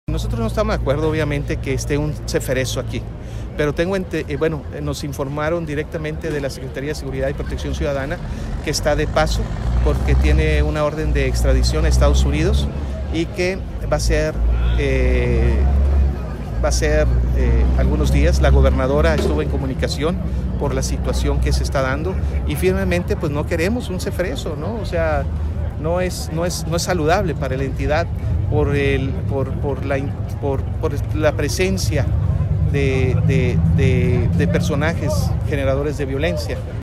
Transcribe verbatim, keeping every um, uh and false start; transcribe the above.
Nosotros no estamos de acuerdo, obviamente, que esté un ceferezo aquí, pero tengo, ente, eh, bueno, nos informaron directamente de la Secretaría de Seguridad y Protección Ciudadana que está de paso porque tiene una orden de extradición a Estados Unidos y que va a ser, eh, va a ser eh, algunos días. La gobernadora estuvo en comunicación por la situación que se está dando y firmemente pues no queremos un ceferezo, ¿no? O sea, no es, no es, no es saludable para la entidad por, el, por, por, la, por, por la presencia de, de, de, de personajes generadores de violencia.